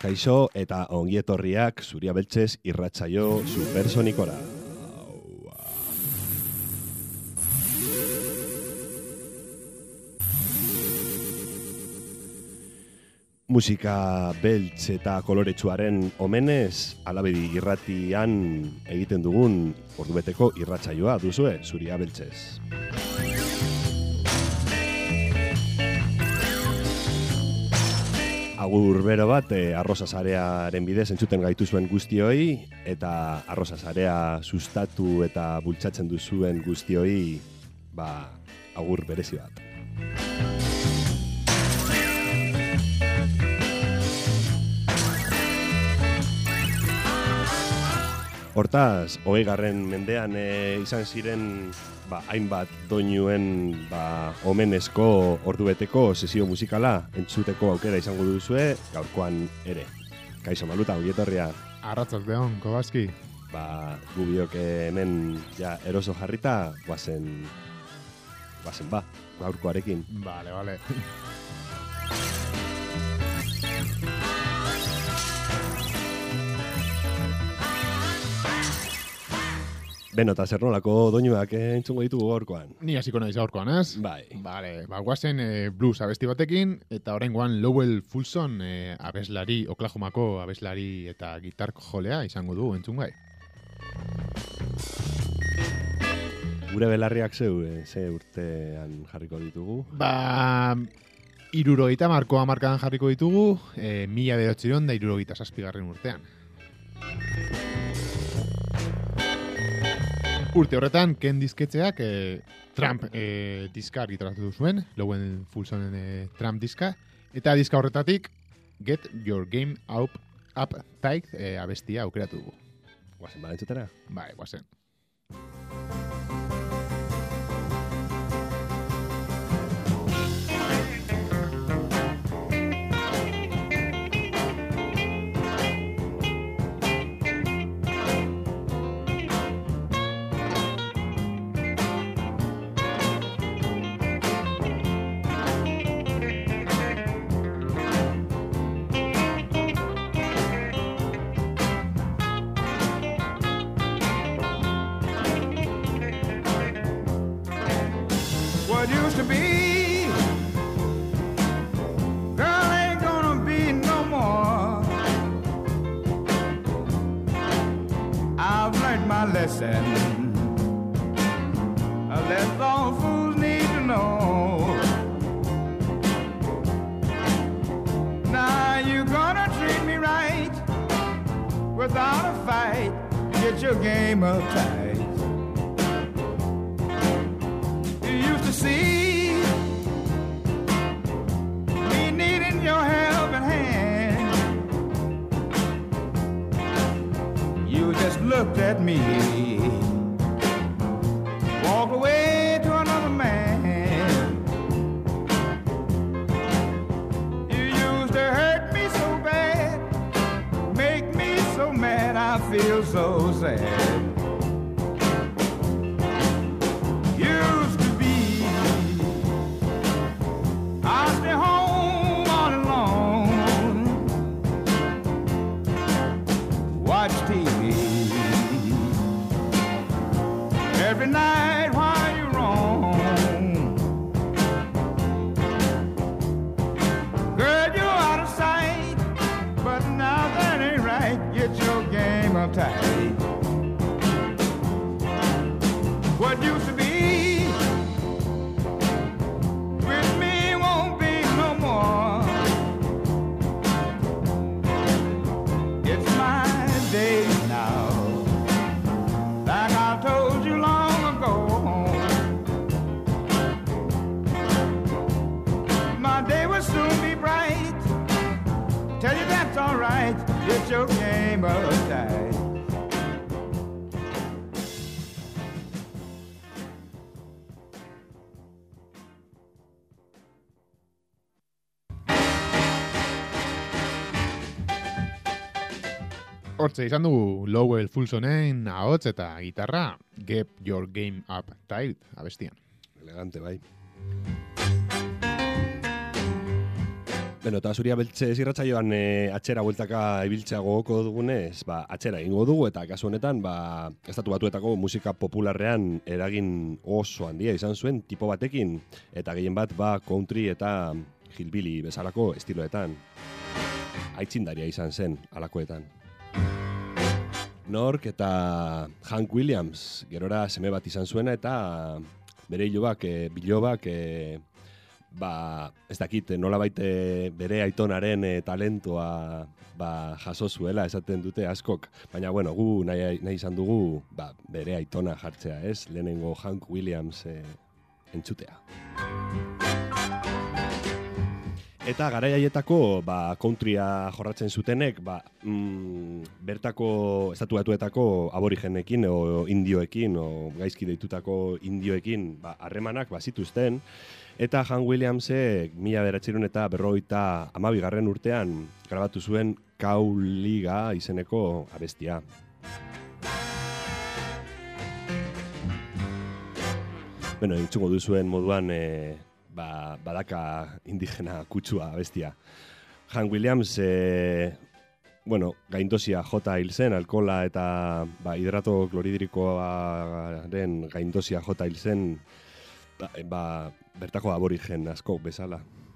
Kaixo eta ongietorriak Zuria Beltzez irratsaio supersonikora. Musika beltz eta koloretsuaren omenez, Alabedi irratian egiten dugun ordubeteko irratsaioa duzue Zuria Beltzez. Agur bero bat, Arrosa Sarearen bidez entzuten gaituzuen guztioi, eta Arrosa Sarea sustatu eta bultzatzen duzuen guztioi, agur berezi bat. Hortaz, 20. mendean izan ziren hainbat doinuen omenezko ordubeteko sesio musikala entzuteko aukera izango duzue, gaurkoan ere. Kaixo Maluta, ongietorria. Arratzaldeon, Kobaski. Gu biok hemen ja eroso jarrita, guazen gaurkoarekin. Vale. Beno, eta zer nolako doinuak entzungo ditugu gaurkoan? Ni hasiko naiz gaurkoan, ez? Bai. Vale, guazen blues abesti batekin, eta oraingoan Lowell Fulson abeslari, Oklahomako abeslari eta gitarko jolea izango du entzungai. Gure belarriak ze urtean jarriko ditugu? 70 markadan jarriko ditugu, 1967 urtean. Urte horretan, Ken disketxeak Trump diska argitaratu zuen, Lowell Fulsonen Trump diska, eta diska horretatik Get Your Game Up Tight abestia aukeratu dugu. Guazen entzutera? Bai, guazen. Lesson. That's all fools need to know. Now you're gonna treat me right without a fight. Get your game up tight. You used to see me needing your helping hand. You just looked at me, walked away to another man. You used to hurt me so bad, make me so mad, I feel so sad. Used to be, I'll stay home all alone, watch TV every night while you're wrong. Girl, you're out of sight, but now that ain't right. Get your game up tight. What used to be with me won't be no more. It's my day now, like I told you long ago. My day will soon be bright. Tell you that's all right. Get your game up tight. Hortze izan dugu Lowell Fulsonen ahots eta gitarra Get Your Game Up Tight abestian. Elegante, bai. Beno, eta zuria beltze zirratzaioan atxera bueltaka ibiltzea gogoko dugunez, atxera egingo dugu, eta kasu honetan, Estatu Batuetako musika popularrean eragin oso handia izan zuen tipo batekin, eta gehien bat, country eta hillbilly bezalako estiloetan. Aitzindaria izan zen, alakoetan. Nork eta Hank Williams, gerora seme bat izan zuena, eta bere bilobak, ez dakit, nolabait bere aitonaren talentoa jaso zuela esaten dute askok, baina bueno, gu nahi izan dugu bere aitona jartzea, ez? Lehenengo Hank Williams entzutea. Eta garai haietako countrya jorratzen zutenek, bertako Estatu Batuetako aborigenekin o indioekin o gaizki deitutako indioekin harremanak zituzten. Eta Hank Williamsek 1952 urtean grabatu zuen Cowliga izeneko abestia. Bueno, entzungo duzuen moduan badaka indigena kutsua abestia. Hank Williams gaindosia jota hil zen, alkohola eta hidrato kloridrikoaren gaindosia jota hil zen, bertako aborigen asko bezala.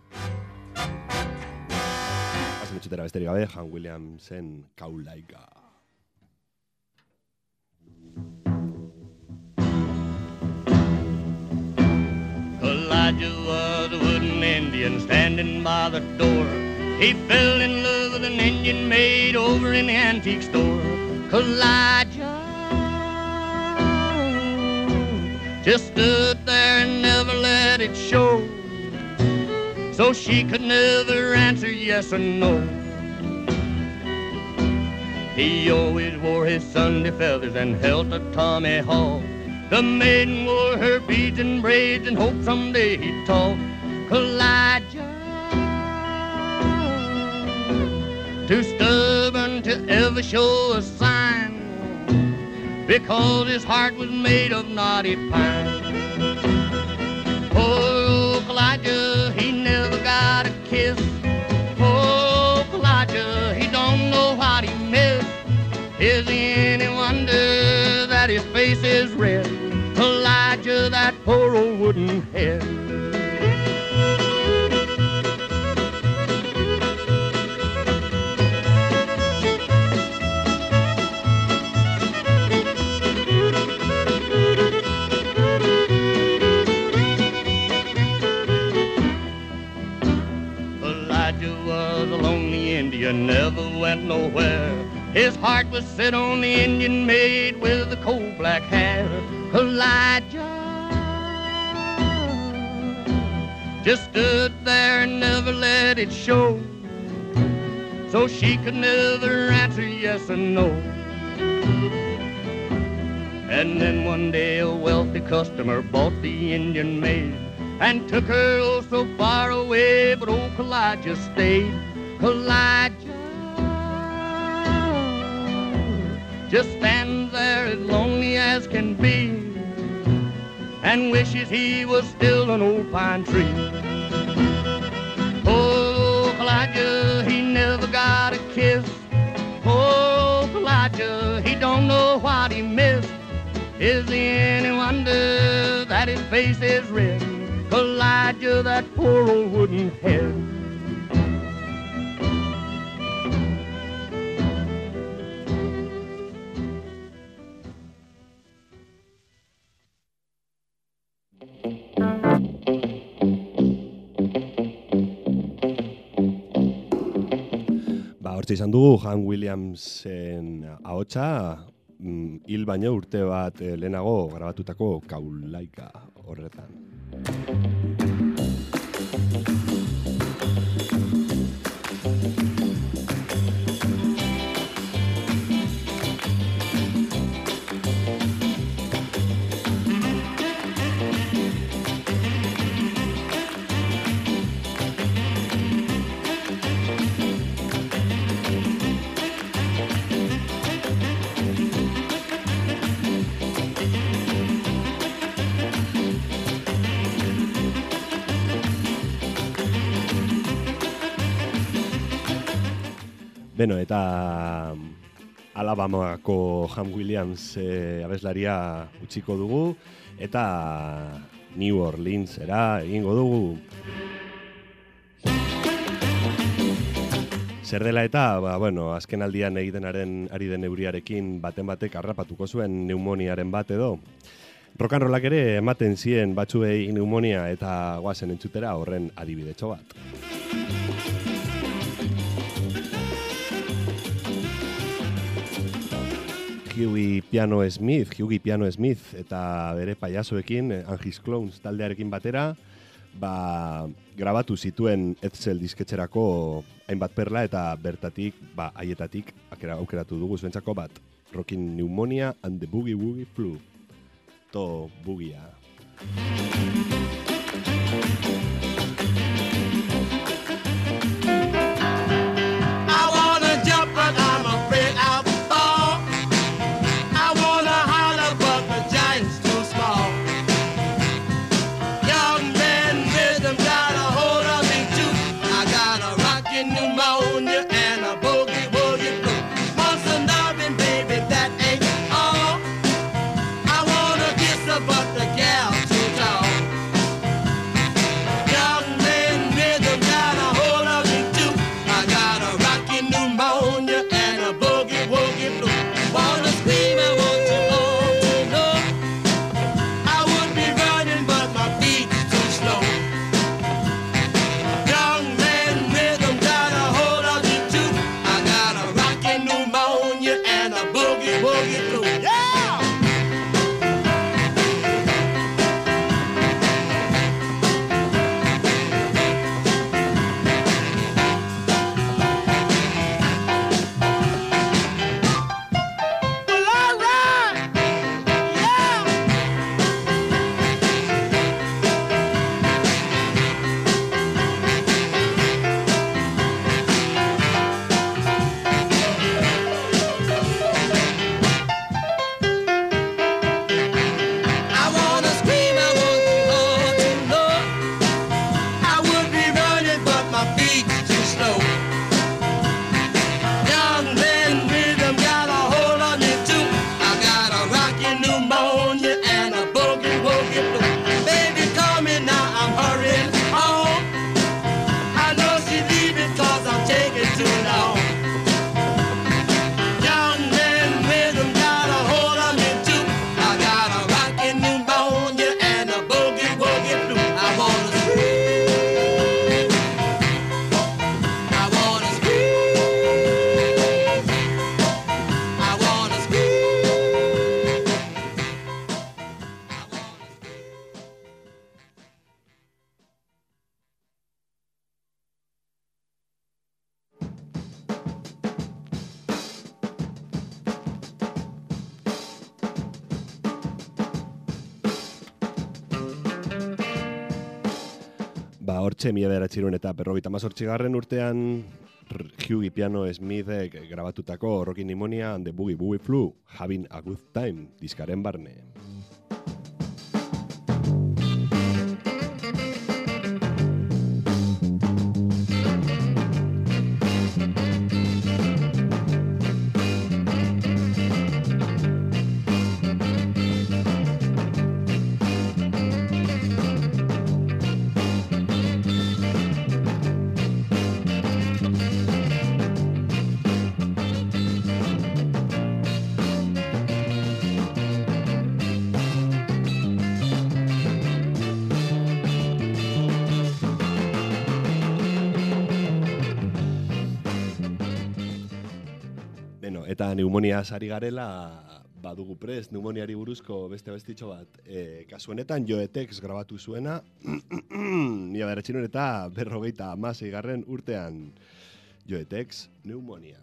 Hazen etxutera besterik gabe, Hank Williamsen Cowliga. Elijah was a wooden Indian standing by the door. He fell in love with an Indian maid over in the antique store. Elijah just stood there and never let it show, so she could never answer yes or no. He always wore his Sunday feathers and held a tomahawk. The maiden wore her beads and braids and hoped someday he'd talk. Elijah, too stubborn to ever show a sign, because his heart was made of knotty pine. Oh, Elijah, he never got a kiss. Oh, Elijah, he don't know what he missed. Is he any wonder that his face is red? Elijah, that poor old wooden head. Elijah was a lonely Indian, never went nowhere. His heart was set on the Indian maid with the coal black hair. Elijah just stood there and never let it show, so she could never answer yes or no. And then one day a wealthy customer bought the Indian maid and took her oh so far away, but old Elijah stayed. Elijah just stands there as lonely as can be and wishes he was still an old pine tree. Oh, Elijah, he never got a kiss. Oh, Elijah, he don't know what he missed. Is he any wonder that his face is red? Elijah, that poor old wooden head. Hortxe izan dugu Hank Williamsen ahotsa, hil baino urte bat lehenago grabatutako Cowliga horretan. Beno, eta Alabamako Ham Williams abeslaria utziko dugu, eta New Orleansera egingo dugu. Zer dela eta, azken aldian egiten ari den euriarekin baten batek harrapatuko zuen pneumoniaren bat edo. Rock'n'rollak ere ematen zien batzuei pneumonia eta goazen entzutera horren adibidetxo bat. Hughie Piano Smith eta bere paiazoekin, Angie's Clowns taldearekin batera, grabatu zituen Edsel disketxerako hainbat perla eta bertatik, haietatik aukeratu dugu zuentzako bat. Rockin' Pneumonia and the Boogie Woogie Flu. To bugia. Hortxe 1958 urtean Hughie Piano Smithek grabatutako Rockin' Pneumonia and the Boogie Woogie Flu, Having a Good Time, diskaren barne. Eta pneumoniaz ari garela, badugu prest, pneumoniari buruzko beste bestitxo bat. Kasu honetan, Joe Tex grabatu zuena, 1956 urtean. Joe Tex, pneumonia.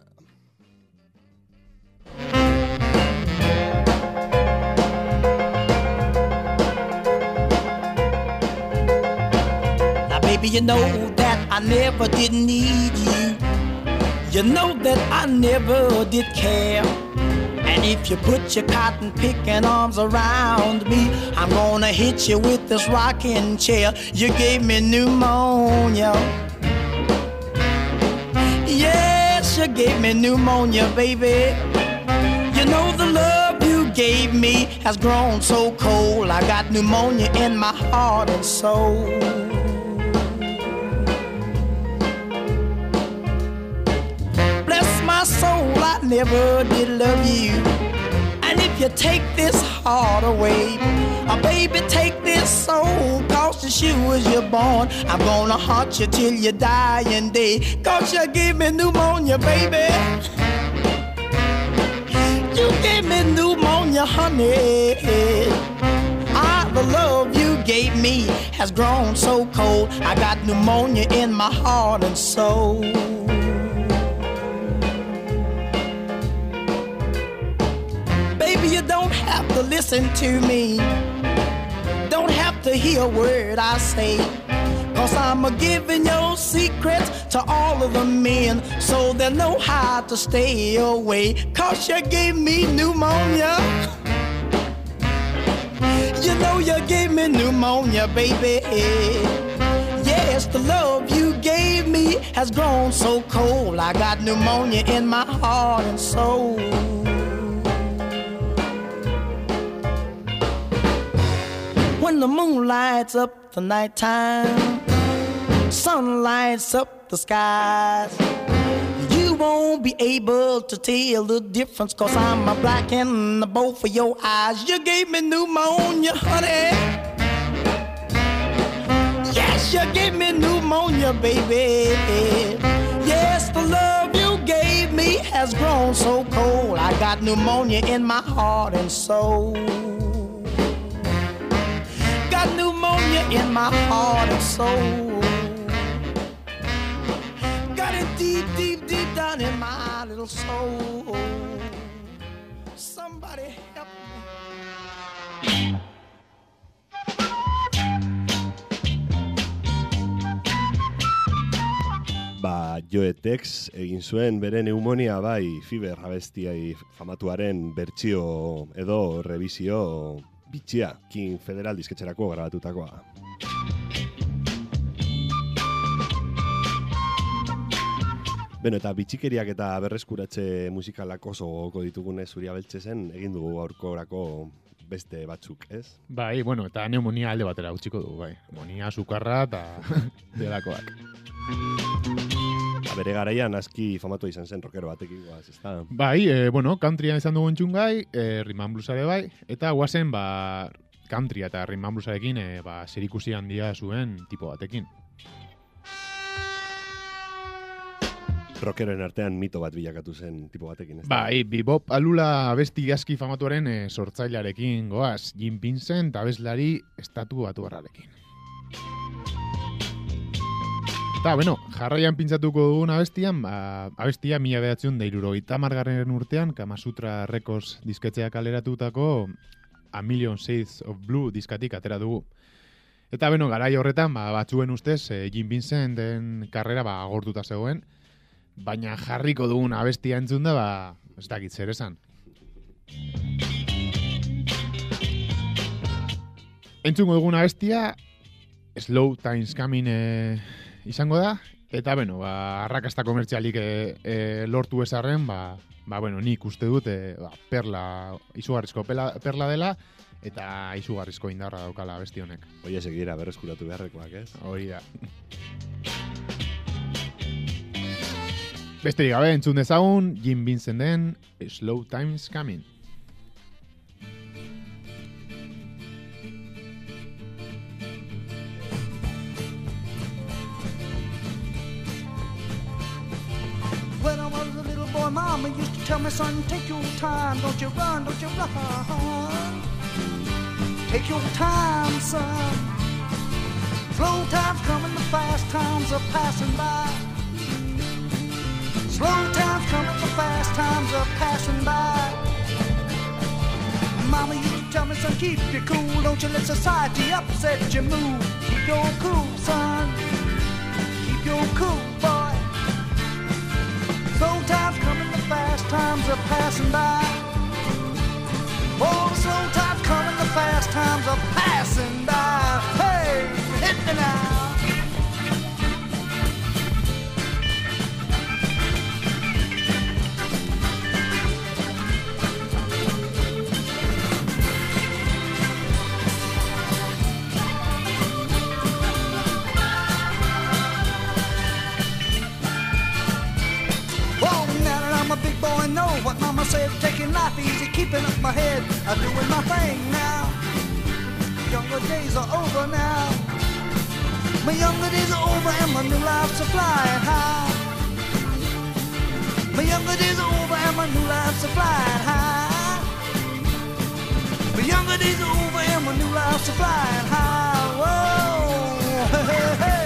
Now, baby, you know that I never did need you. You know that I never did care. And if you put your cotton picking arms around me, I'm gonna hit you with this rocking chair. You gave me pneumonia. Yes, you gave me pneumonia, baby. You know the love you gave me has grown so cold. I got pneumonia in my heart and soul. Bless my soul, I never did love you. And if you take this heart away, baby, take this soul, cause as sure as you're born, I'm gonna haunt you till you die and day. Cause you gave me pneumonia, baby. You gave me pneumonia, honey. The love you gave me has grown so cold. I got pneumonia in my heart and soul. Baby, you don't have to listen to me. Don't have to hear a word I say. Cause I'm a-giving your secrets to all of the men, so they know how to stay away. Cause you gave me pneumonia. You know you gave me pneumonia, baby. Yes, the love you gave me has grown so cold. I got pneumonia in my heart and soul. When the moon lights up the nighttime, sun lights up the skies, you won't be able to tell the difference, cause I'm a black in both of your eyes. You gave me pneumonia, honey. Yes, you gave me pneumonia, baby. Yes, the love you gave me has grown so cold. I got pneumonia in my heart and soul. Got pneumonia in my heart and soul. Got it deep, deep, deep down in my little soul. Somebody help me. Joetex egin zuen bere pneumonia bai Fever abestiai famatuaren bertsio edo revisio bitxia King Federal disketxerako grabatutakoa. Beno, eta bitxikeriak eta berreskuratze musikalak oso gogoko ditugunez Zuria Beltzezen egin dugu gaurkorako beste batzuk, ez? Bai, bueno, eta pneumonia alde batera utziko dugu, bai. Pneumonia, sukarra eta delakoak. Bere garaian aski famatua izan zen rockero batekin goaz, ezta? Bai, bueno, countryan izan dugu entzungai, rhythm and bluesare bai, eta guazen, country eta rhythm and bluesarekin, zerikusi handia zuen tipo batekin. Rockeroen artean mito bat bilakatu zen tipo batekin, ez? Bai, bebop alula abesti aski famatuaren sortzailearekin goaz, Jim Vincent abeslari estatu batuarrarekin. Eta, bueno, jarraian pintzatuko dugun abestian, abestia 1970 urtean, Kamasutra Records disketxeak kaleratutako A Million Shades of Blue diskatik atera dugu. Eta, bueno, garai horretan, batzuen ustez, Jim Vincenten karrera agortuta zegoen, baina jarriko dugun abestia entzun da, ez dakit zer esan. Entzungo dugun abestia, Slow Times Coming izango da, eta, bueno, arrakasta komertzialik lortu ezarren, bueno, nik uste dut, perla, izugarrizko perla dela, eta izugarrizko indarra daukala abesti honek. Hoi esegira berreskuratu beharrekoak, ez? Hori da. Besterik gabe, entzun dezagun, Jim Vincenten Slow Times Coming. When I was a little boy, Mama used to tell me, son, take your time, don't you run, don't you run. Take your time, son. Slow times coming, the fast times are passing by. Slow times coming, the fast times are passing by. Mama used to tell me, son, keep you cool, don't you let society upset your mood. Keep your cool, son. Keep your cool, boy. Slow times coming, the fast times are passing by. Oh, the slow times coming, the fast times are passing by. Hey, hit me now. life easy, keeping up my head. I'm doing my thing now. Younger days are over now. My younger days are over and my new life's a flying high. My younger days are over and my new life's a flying high. My younger days are over and my new life's a flying high. Whoa, hey, hey, hey.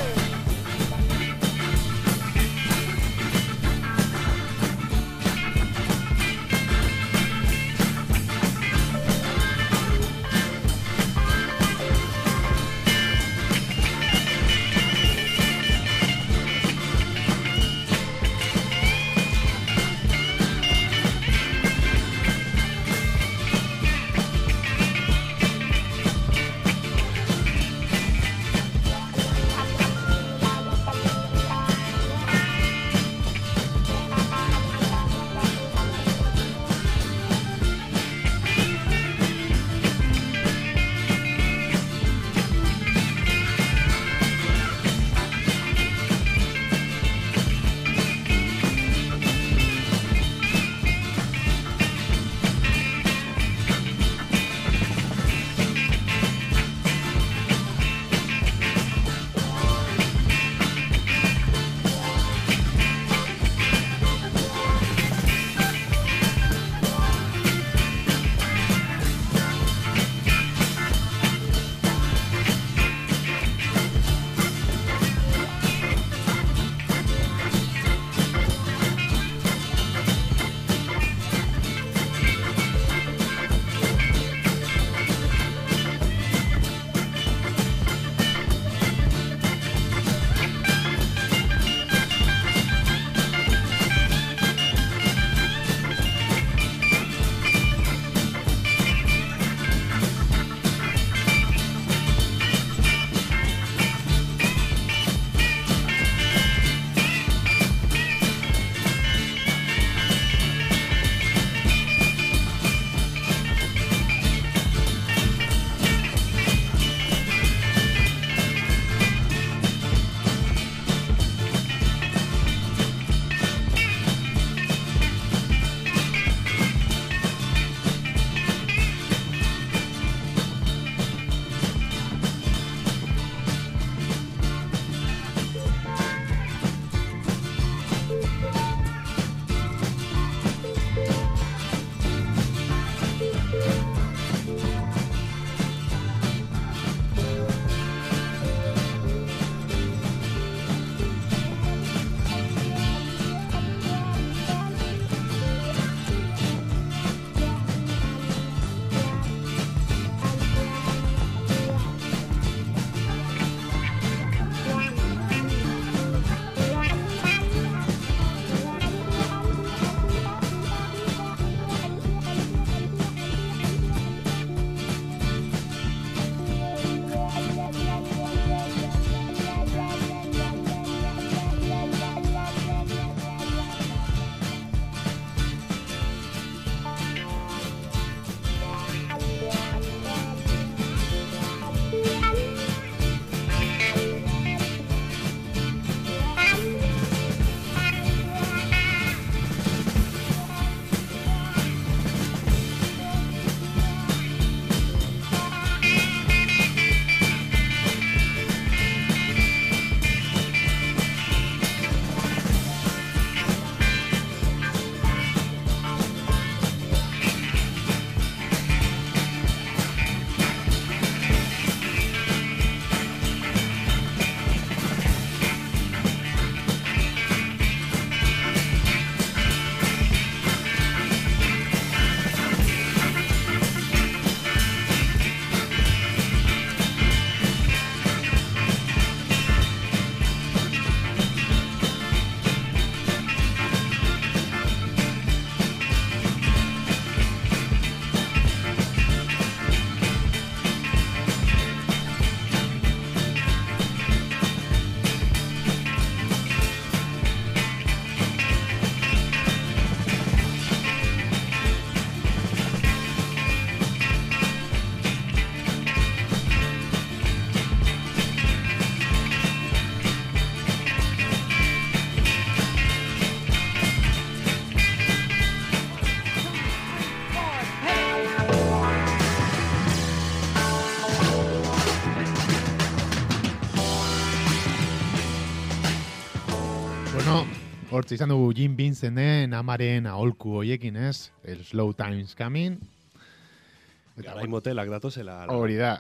Hortze izan dugu Jim Vincenten amaren aholku hoiekin, ez? El Slow Times Coming. Garai motelak datozela. Hori da.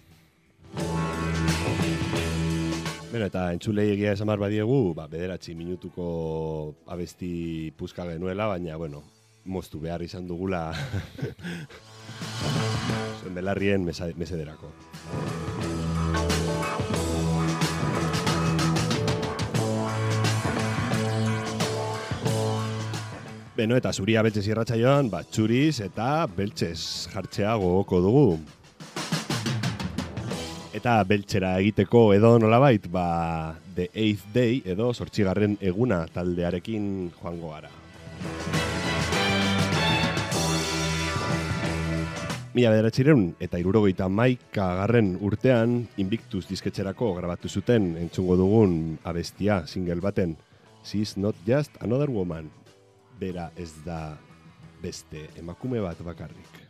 Bueno, eta entzulei egia esamar badiegu, 9 minutuko abesti puska genuela, baina, bueno, moztu behar izan dugula zuen belarrien mesederako. Beno, eta zuria beltzez irratsaioan, txuriz eta beltzez jartzea gogoko dugu. Eta beltzera egiteko edo nolabait, The 8th Day edo 8. eguna taldearekin joango gara. 1971 urtean Invictus disketxerako grabatu zuten entzungo dugun abestia single baten She's Not Just Another Woman. Bera ez da beste emakume bat bakarrik.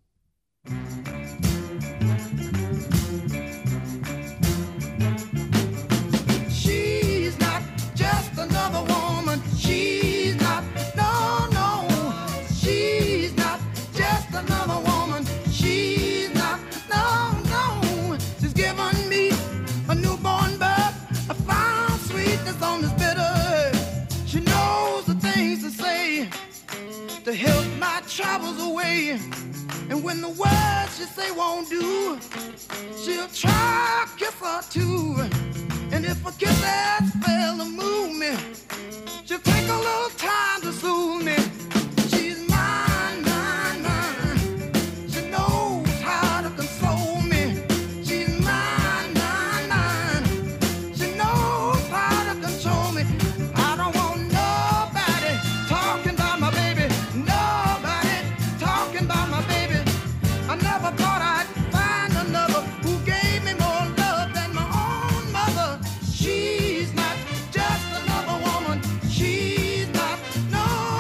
She's not just another woman. She's not, no. She's not just another woman. She's not, no. She's given me a newborn birth. I found sweetness on this bitter earth. She knows the things to say to help my troubles away. And when the words she say won't do, she'll try a kiss or two. And if a kiss has failed to move me, she'll take a little time to soothe me. She's mine. She knows how to console me. She's mine. She knows how to control me. I don't want nobody talking about my baby. Nobody talking about my baby. I never thought I'd find another who gave me more love than my own mother. She's not just another woman. She's not, no.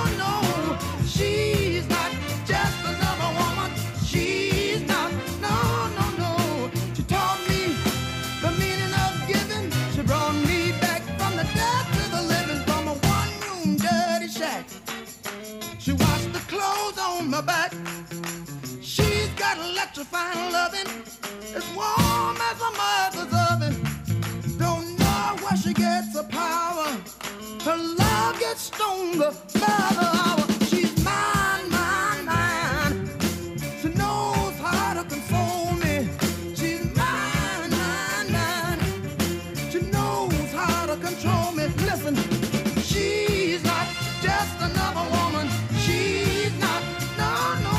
She's not just another woman. She's not, no. She taught me the meaning of giving. She brought me back from the dead to the living, from a one-room dirty shack. She washed the clothes on my back. She's got electrifying loving, as warm as a mother's oven. Don't know where she gets her power. Her love gets stronger by the hour. She's mine. She knows how to console me. She's mine. She knows how to control me. Listen, she's not just another woman. She's not, no.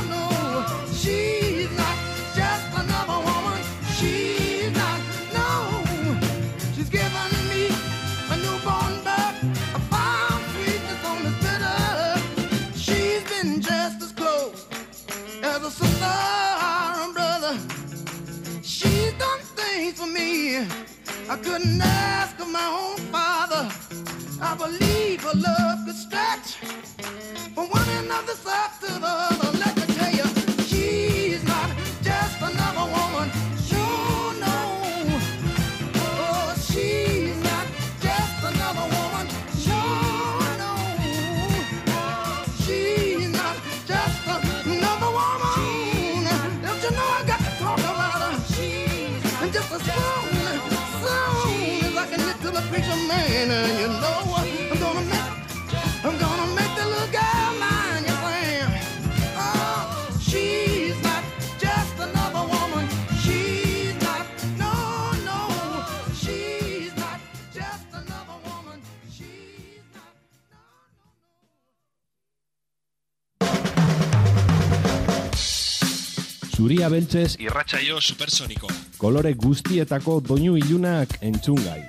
She's not just another woman. She's not, no. She's given me a newborn birth. I found sweetness on this bitter earth. She's been just as close as a sister or a brother. She's done things for me I couldn't ask of my own father. I believe her love could stretch from one end of this earth to the other. Let me tell you, she's not just another woman. Sure no. Oh, she's not just another woman. Sure no. She's not just another woman. Don't you know I got to talk about her? And just as soon as I can get to the preacher man, you know I'm gonna make the little girl mine, yes I am. Oh, she's not just another woman. She's not, no. She's not just another woman. She's not, no. Zuria beltzez irratsaio supersoniko. Kolore guztietako doinu ilunak entzungai.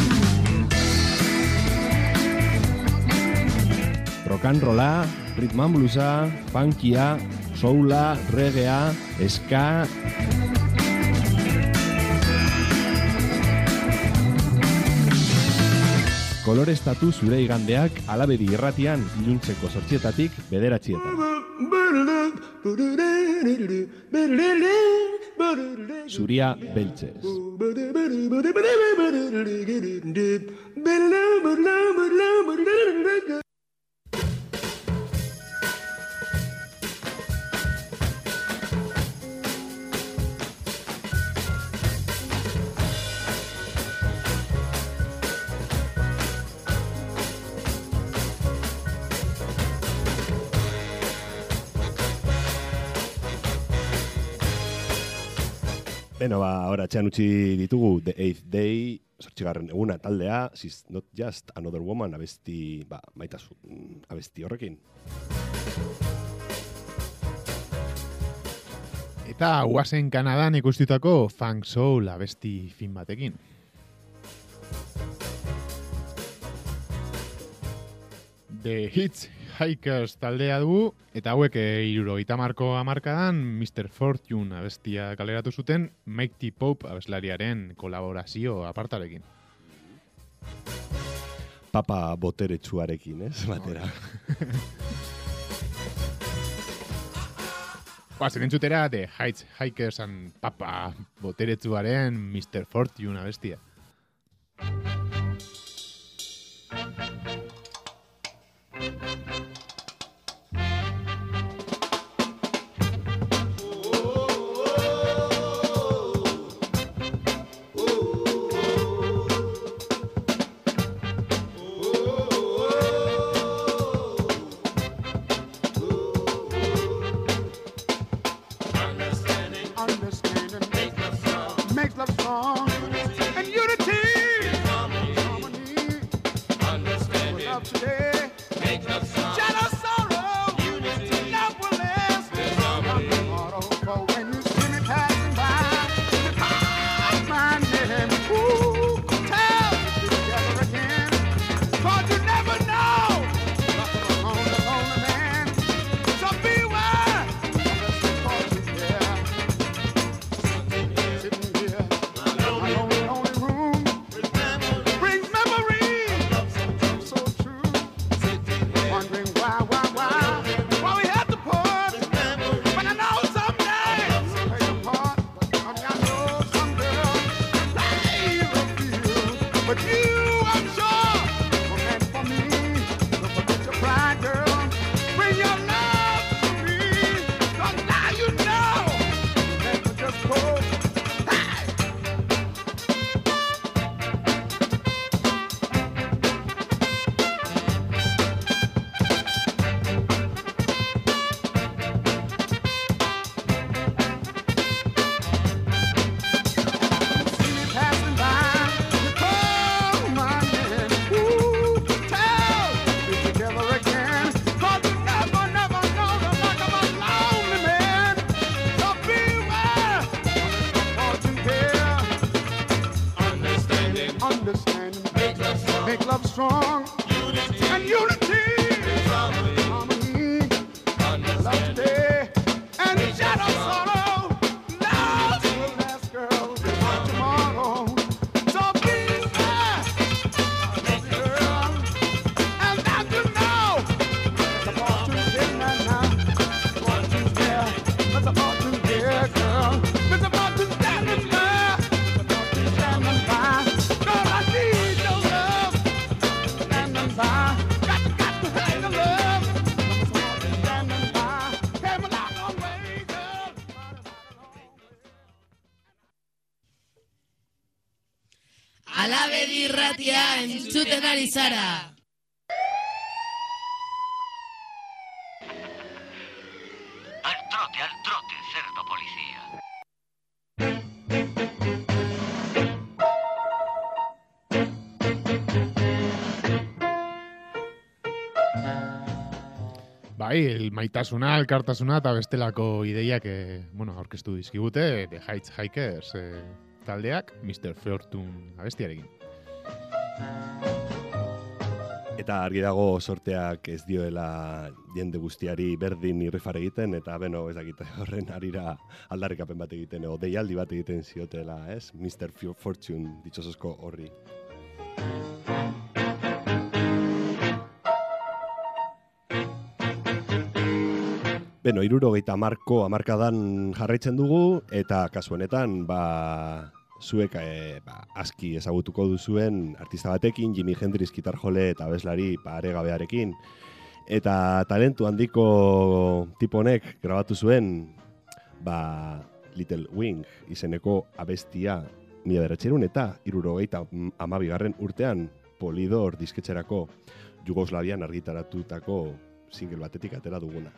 Rock'n'rolla, rhythm and bluesa, funkia, soula, reggaea, ska. Koloreztatu zure igandeak Alabedi irratian iluntzeko 8:00 9:00. Zuria beltzez. Beno, ahora txean utzi ditugu The Eighth Day, 8. eguna taldea, She's Not Just Another Woman, abesti, maitasun abesti horrekin. Eta guazen Kanadan ikustutako Funk Soul abesti fin batekin. The Hitchhikers taldea dugu, eta hauek 70ko hamarkadan Mr. Fortune abestia kaleratu zuten Mighty Pope abeslariaren kolaborazio apartarekin. Papa boteretsuarekin, batera. Guazen entzutera The Hitchhikers and Papa boteretsuaren Mr. Fortune abestia. Alabedi irratia entzuten ari zara. Al trote, cerdo policía. Bai, maitasuna, elkartasuna eta bestelako ideiak aurkeztu dizkigute The Hitchhikers taldeak Mr. Fortune abestiarekin. Eta argi dago sorteak ez dioela jende guztiari berdin irrifar egiten, eta ez dakit horren arira aldarrikapen bat egiten, o deialdi bat egiten ziotela, ez? Mr. Fortune ditxosozko horri. Beno, 70ko hamarkadan jarraitzen dugu, eta kasu honetan, zuek aski ezagutuko duzuen artista batekin, Jimi Hendrix gitarjole eta abeslari paregabearekin. Eta talentu handiko tipo honek grabatu zuen, Little Wing izeneko abestia 1972 urtean Polydor disketxerako Jugoslavian argitaratutako single batetik atera duguna.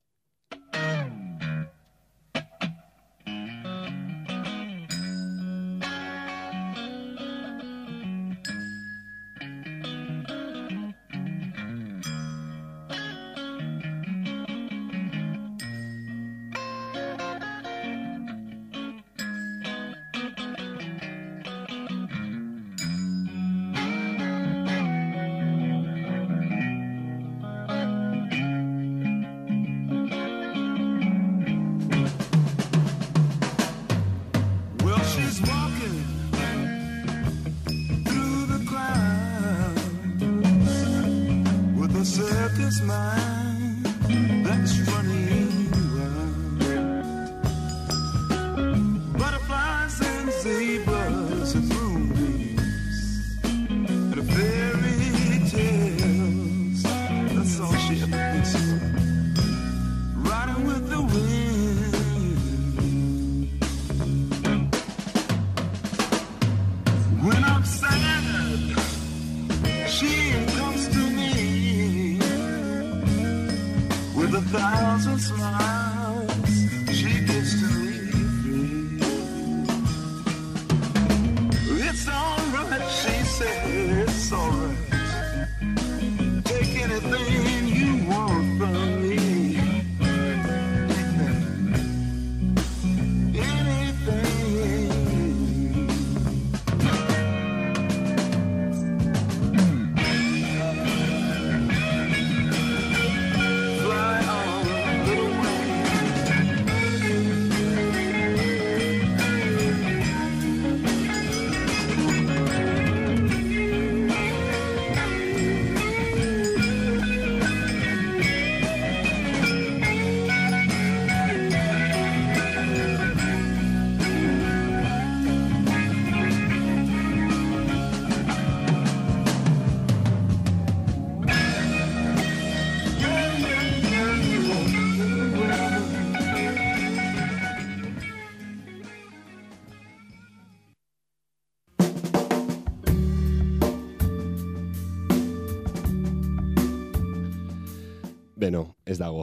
Beno, ez dago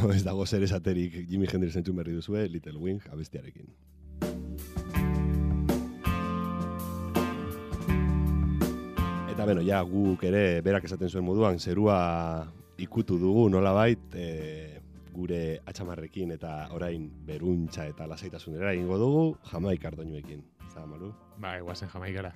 zer esaterik Jimi Hendrix entzun berri duzue, Little Wing abestiarekin. Eta beno, ja guk ere berak esaten zuen moduan zerua ikutu dugu nolabait gure atxamarrekin eta orain beruntza eta lasaitasunera egingo dugu Jamaikar doinuekin. Zara, Maru? Guazen Jamaikara.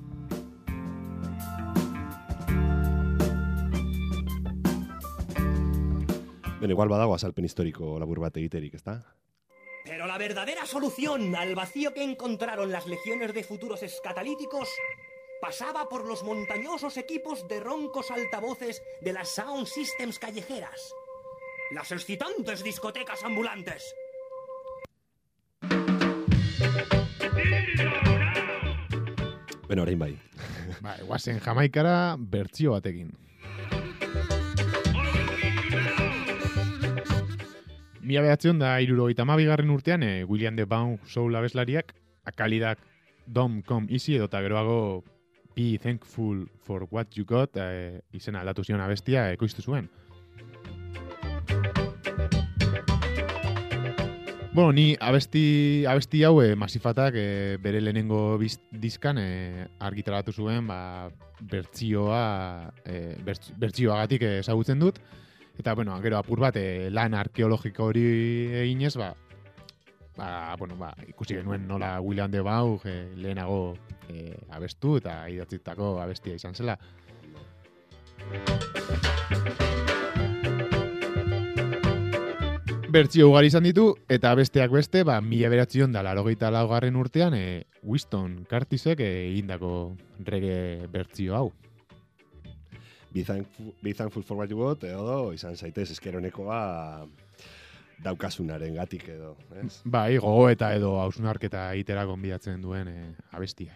Bueno, igual badago azalpen historiko labur bat egiterik, ¿está? Pero la verdadera solución al vacío que encontraron las legiones de futuros escatalíticos pasaba por los montañosos equipos de roncos altavoces de las sound systems callejeras. Las excitantes discotecas ambulantes. Bueno, orain bai. Guazen Jamaikara bertsio batekin. Mila behatzen da 72. urtean William the Bound Soul abeslariak akalidak Don't Come Easy edota geroago Be Thankful for What You Got izena aldatu zion abestia ekoiztu zuen. Bueno, ni abesti hau Masifatak bere lehenengo diskan argitaratu zuen bertsioagatik ezagutzen dut. Eta, bueno, gero apur bat lan arkeologiko hori eginez, ikusi genuen nola William the Bound lehenago abestu eta idatzitako abestia izan zela. Bertsio ugari izan ditu, eta besteak beste, 1984 urtean Winston Curtisek egindako reggae bertsio hau. Be thankful for what you got, edo izan zaitez eskeronekoa daukasunaren gatik edo, ez? Bai, gogoeta edo hausnarketa egitera gonbidatzen duen abestia.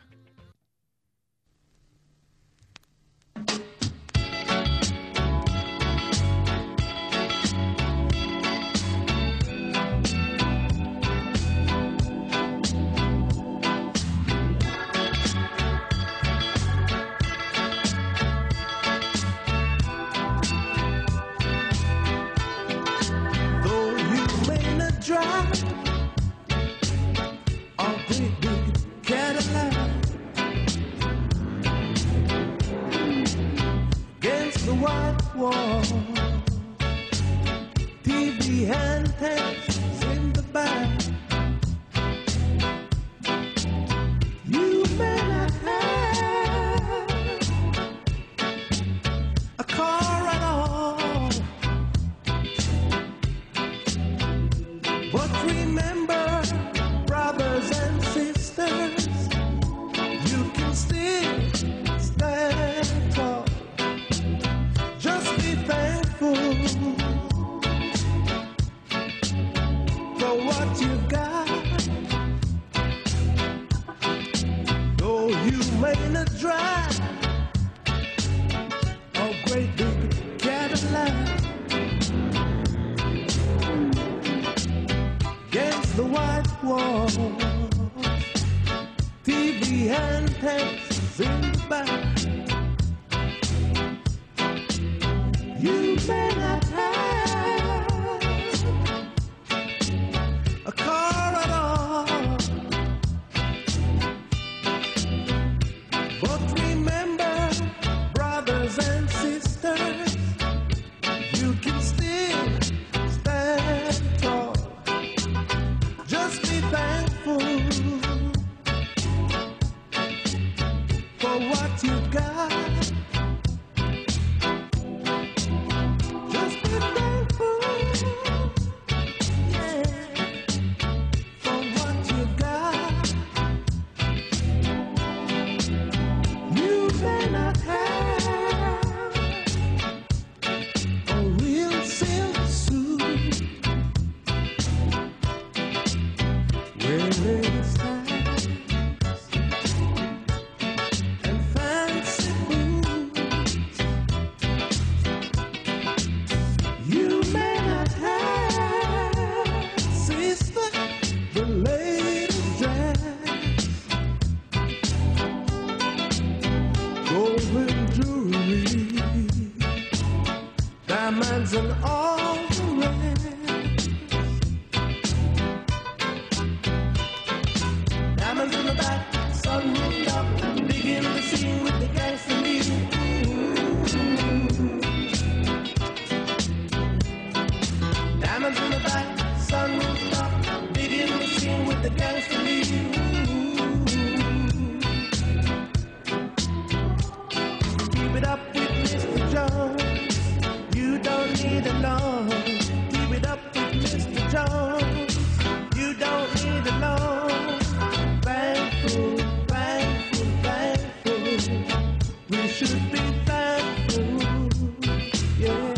TV handsets in the back. You may not have a car at all, but remember, brothers and sisters, you can still stand tall. Just be thankful for what you got. Though you may not drive a great big Cadillac, against the white wall, TV antennas in the back. You may not have a car at all, but remember, brothers and sisters, you can still stand tall. Just be thankful for what you got. Diamonds and all the rest. Diamonds in the back, sunroof up, begin the scene with the gangster music. Diamonds in the back, sunroof up, begin the scene with the gangster music. Keep it up with Mr. Jones. You don't need a loan. Keep it up with Mr. Jones. You don't need a loan. Thankful, thankful, thankful. We should be thankful, yeah.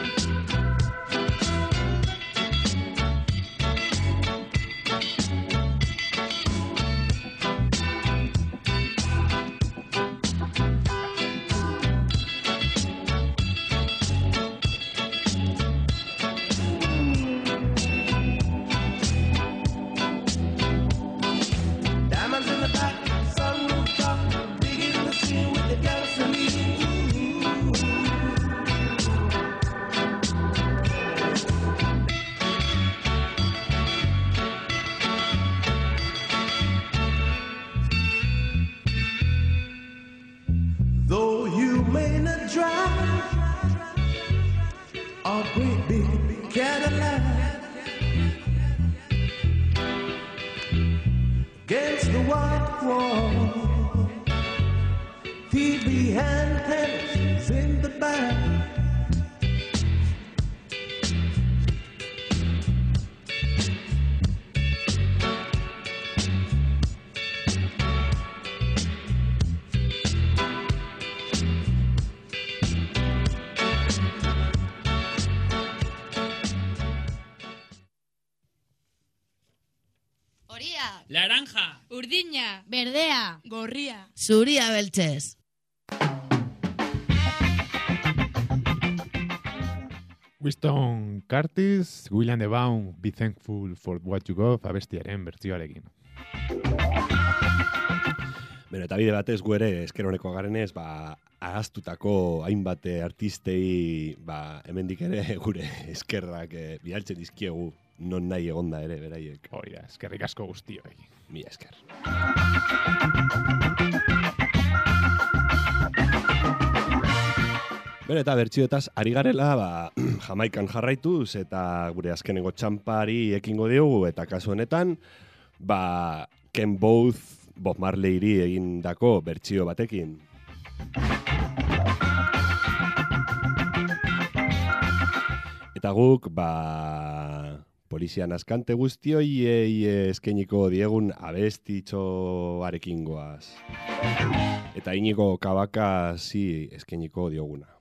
Though you may not drive a great big Cadillac, against the white wall, TV antennas in the back. Horia. Laranja. Urdina. Berdea. Gorria. Zuria beltzez. Winston Curtis, William DeVaughn, Be Thankful for What You Got, abestiaren bertsioarekin. Beno, eta bide batez gu ere eskeroneko garenez, ahaztutako hainbat artistei, hemendik ere gure eskerrak bialtzen dizkiegu non nahi egonda ere, beraiek. Hori da, eskerrik asko guztioi. Mila esker. Beno, eta bertsioetaz ari garela, Jamaikan jarraituz, eta gure azkenengo txampari ekingo diogu, eta kasu honetan, Ken Both Bob Marleyri egindako bertsio batekin. Eta guk, polizian askante guztioi eskainiko diegun abestitxoarekin goaz. Eta Inigo Kabaka eskainiko dioguna.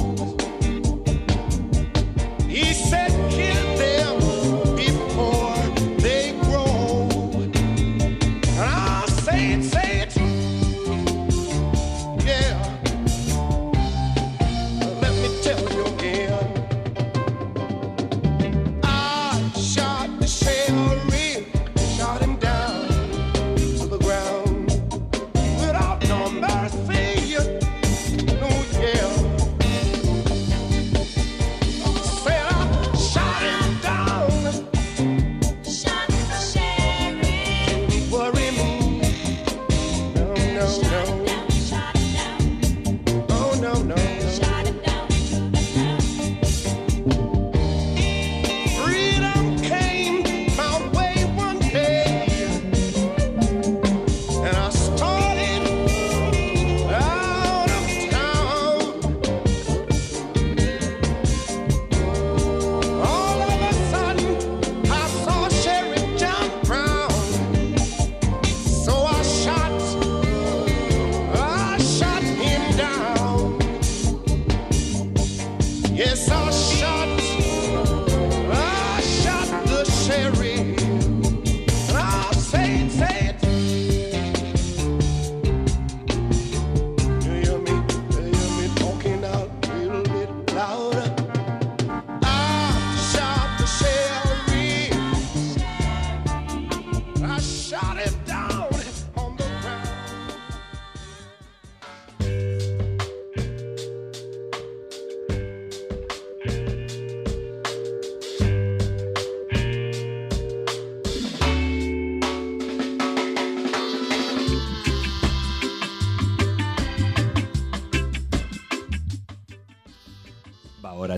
He said, kill them before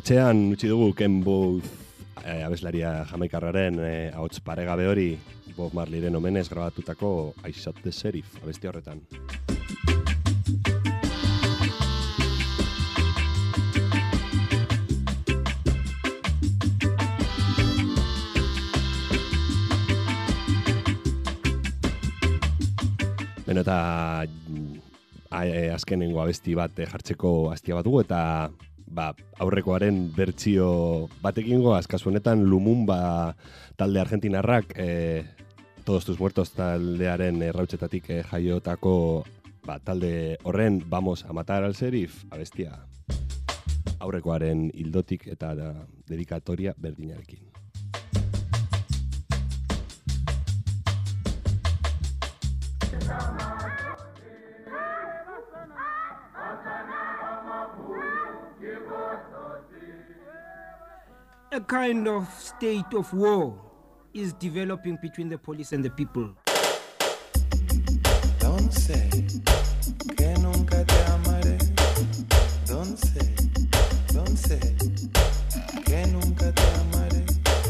Atxean utzi dugu Ken Boothe abeslaria jamaikarraren ahots paregabe hori Bob Marleyren omenez grabatutako I Shot the Sheriff abesti horretan. Beno eta azkenengo abesti bat jartzeko astia bat dugu eta aurrekoaren bertsio batekingo kasu honetan Lumumba talde argentinarrak Todos tus muertos taldearen errautzetatik jaiotako talde horren Vamos a matar al sheriff abestia aurrekoaren hildotik eta dedikatoria berdinarekin. A kind of state of war is developing between the police and the people. Don't say que nunca te amaré. Don't say que nunca te amaré.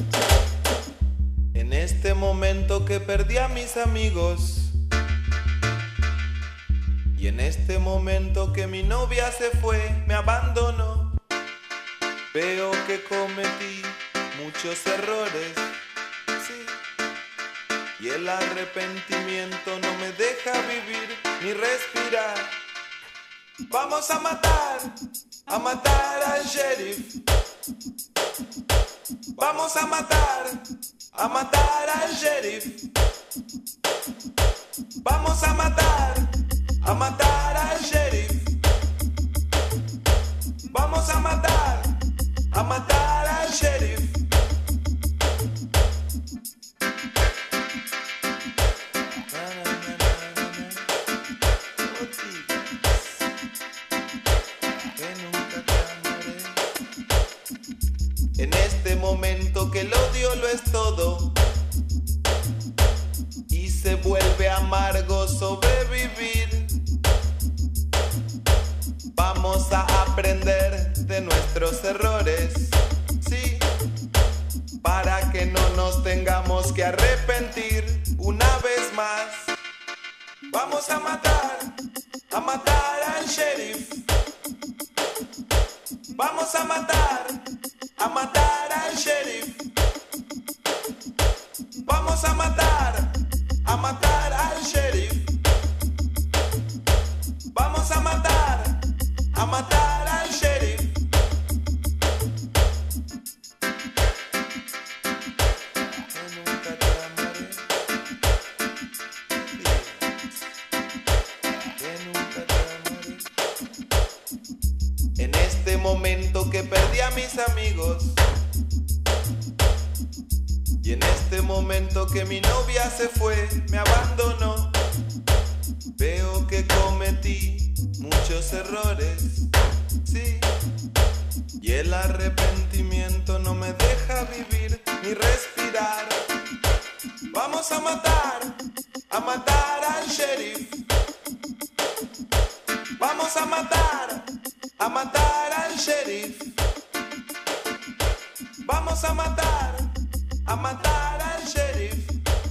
En este momento que perdí a mis amigos y en este momento que mi novia se fue, me abandonó. Veo que cometí muchos errores, sí, y el arrepentimiento no me deja vivir ni respirar. Vamos a matar al sheriff. Vamos a matar al sheriff. Vamos a matar al sheriff. Vamos a matar al sheriff. En este momento que el odio lo es todo y se vuelve amargo sobrevivir, vamos a aprender de nuestros errores, sí, para que no nos tengamos que arrepentir una vez más. Vamos a matar al sheriff. Vamos a matar al sheriff. Vamos a matar al sheriff. Vamos a matar al sheriff. En este momento que perdí a mis amigos y en este momento que mi novia se fue, me abandonó, veo que cometí muchos errores, sí, y el arrepentimiento no me deja vivir ni respirar. Vamos a matar al sheriff. Vamos a matar al sheriff. Vamos a matar al sheriff.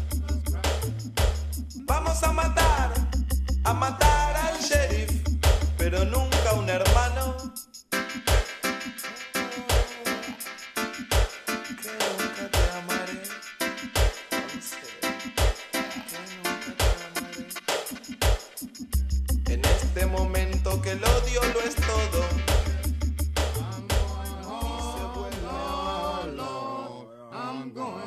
Vamos a matar al sheriff, pero nunca un hermano. Que nunca te amaré. En este momento que el odio lo es todo. I'm going